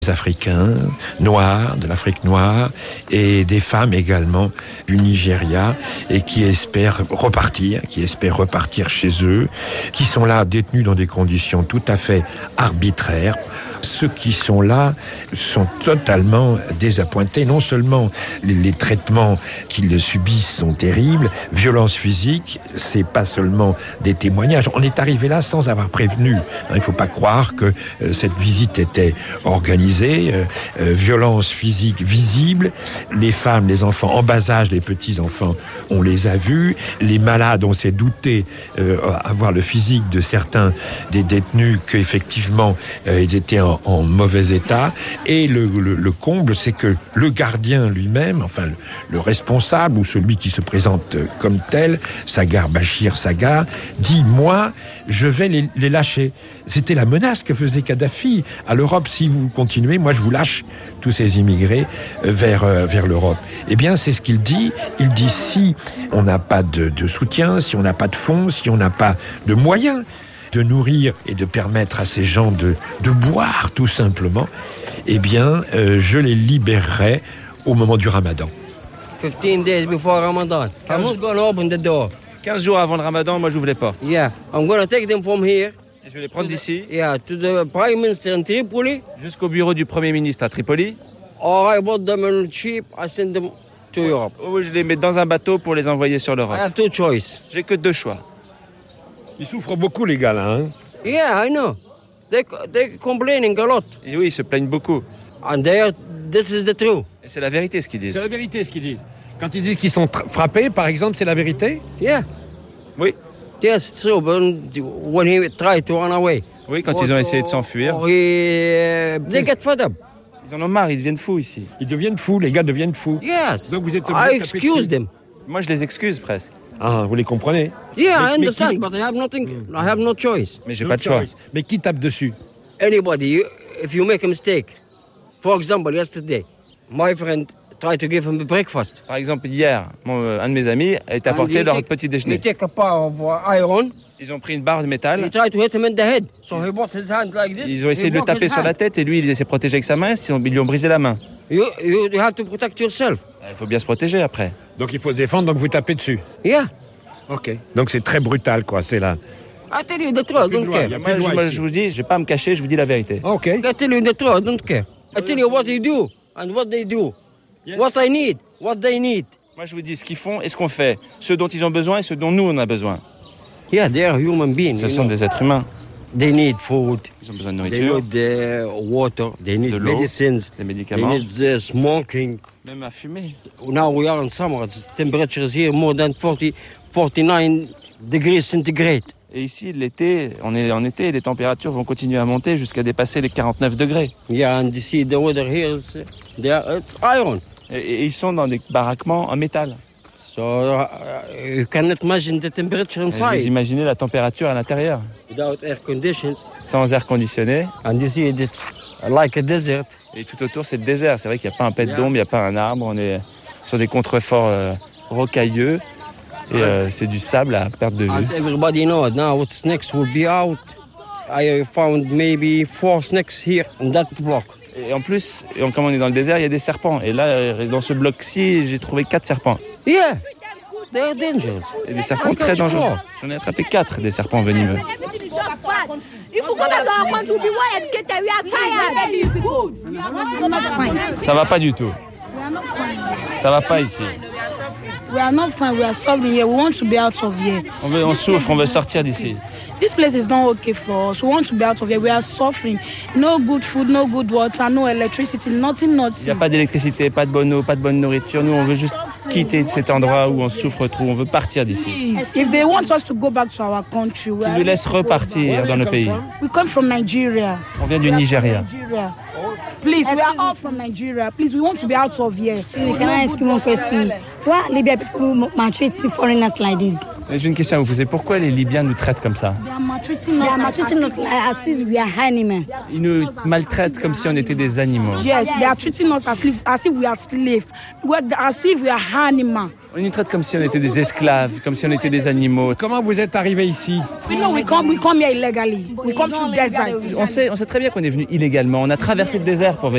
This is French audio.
Africains, noirs, de l'Afrique noire, et des femmes également du Nigeria, et qui espèrent repartir chez eux, qui sont là détenus dans des conditions tout à fait arbitraires. Ceux qui sont là sont totalement désappointés. Non seulement les traitements qu'ils subissent sont terribles, violences physiques, c'est pas seulement des témoignages. On est arrivé là sans avoir prévenu. Il ne faut pas croire que cette visite était organisée. Violences physiques visibles. Les femmes, les enfants en bas âge, les petits-enfants, on les a vus. Les malades, on s'est douté avoir le physique de certains des détenus qu'effectivement ils étaient en mauvais état. Et le comble, c'est que le gardien lui-même, enfin le responsable ou celui qui se présente comme tel, Sagar Bachir Sagar, dit « Moi, je vais les lâcher ». C'était la menace que faisait Kadhafi à l'Europe. Si vous continuez, moi je vous lâche tous ces immigrés vers l'Europe. Eh bien, c'est ce qu'il dit. Il dit si on n'a pas de soutien, si on n'a pas de fonds, si on n'a pas de moyens de nourrir et de permettre à ces gens de boire tout simplement, eh bien, je les libérerai au moment du Ramadan. 15 days before Ramadan. I'm not going to open the door. 15 jours avant le Ramadan, moi j'ouvre les portes. Yeah, I'm going to take them from here. Et je vais les prendre d'ici. Yeah, to the Prime Minister in Tripoli. Jusqu'au bureau du Premier ministre à Tripoli. Or I bought them in cheap, I send them to Europe. Ou je les mets dans un bateau pour les envoyer sur l'Europe. I have two choices. J'ai que deux choix. Ils souffrent beaucoup, les gars, là. Hein? Yeah, I know. They're complaining a lot. Et oui, ils se plaignent beaucoup. And this is the truth. Et c'est la vérité ce qu'ils disent. C'est la vérité ce qu'ils disent. Quand ils disent qu'ils sont frappés, par exemple, c'est la vérité? Yeah. Oui. Yes, it's true. But when he tried to run away. Oui, quand ils ont essayé de s'enfuir. They get fed up. Ils en ont marre, ils deviennent fous ici. Ils deviennent fous, les gars deviennent fous. Yes. Donc vous êtes obligé I excuse them. Moi, je les excuse presque. Ah, vous les comprenez? Yeah, I understand, but I have no choice. Mais j'ai pas de choix. Mais qui tape dessus? Anybody, if you make a mistake. For example, yesterday, my friend tried to give him a breakfast. Par exemple, hier, un de mes amis a été apporté leur petit déjeuner. They take a bar of iron. Ils ont pris une barre de métal. He tried to hit him in the head. So he put his hand like this. Ils ont essayé de le taper sur la tête et lui, il s'est protégé avec sa main. Ils lui ont brisé la main. You have to protect yourself. Il faut bien se protéger après. Donc il faut se défendre, donc vous tapez dessus. Yeah. Ok. Donc c'est très brutal, quoi. C'est là. I tell you the truth, I don't care. Moi, je vous dis, je vais pas à me cacher, je vous dis la vérité. Ok. I tell you the truth, I don't care. I tell you what they do and what they do. Yes. What I need, what they need. Moi, je vous dis ce qu'ils font et ce qu'on fait. Ce dont ils ont besoin et ce dont nous, on a besoin. Yeah, they are human beings. Ce sont des êtres humains. They need food. Ils ont besoin de nourriture. They need water. They need medicines. Des médicaments. They need smoking. Même à fumer. Now we are in summer. The temperature is here more than 49 degrees centigrade. Et ici, l'été, on est en été, les températures vont continuer à monter jusqu'à dépasser les 49 degrés. Yeah, and you see the weather here it's iron. Et ils sont dans des baraquements en métal. So you cannot imagine the temperature inside. Vous imaginez la température à l'intérieur. Without air conditions. Sans air conditionné. And you see it's like a desert. Et tout autour, c'est le désert. C'est vrai qu'il n'y a pas un pet d'ombre, il n'y a pas un arbre. On est sur des contreforts rocailleux. Et c'est du sable à perte de vue. As everybody knows, now snakes will be out. I found maybe 4 snakes here in that block. Et en plus, comme on est dans le désert, il y a des serpents. Et là, dans ce bloc-ci, j'ai trouvé 4 serpents. Yeah, they're dangerous. Et des serpents très dangereux. J'en ai attrapé 4 des serpents venimeux. Ça va pas du tout. Ça va pas ici. We are not fine. We are suffering here. We want to be out of here. On souffre. On veut sortir d'ici. This place is not okay for us. We want to be out of here. We are suffering. No good food, no good water, no electricity, nothing. Il n'y a pas d'électricité, pas de bonne eau, pas de bonne nourriture. Nous, on veut juste quitter cet endroit où on souffre trop. On veut partir d'ici. If they want us to go back to our country, ils nous laissent repartir dans le pays. We come from Nigeria. On vient du Nigeria. Please, we are all from Nigeria. Please, we want to be out of here. Can I ask you one question? Why Libya people maltreat foreigners like this? J'ai une question à vous poser. Pourquoi les Libyens nous traitent comme ça? They are maltreating us as if we are animals. Ils nous maltraitent comme si on était des animaux. Yes, they are treating us as if we are slaves. As if we are animals. On nous traite comme si on était des esclaves, comme si on était des animaux. Comment vous êtes arrivés ici? We come here illegally. We come through desert. On sait très bien qu'on est venu illégalement. On a traversé le désert pour venir.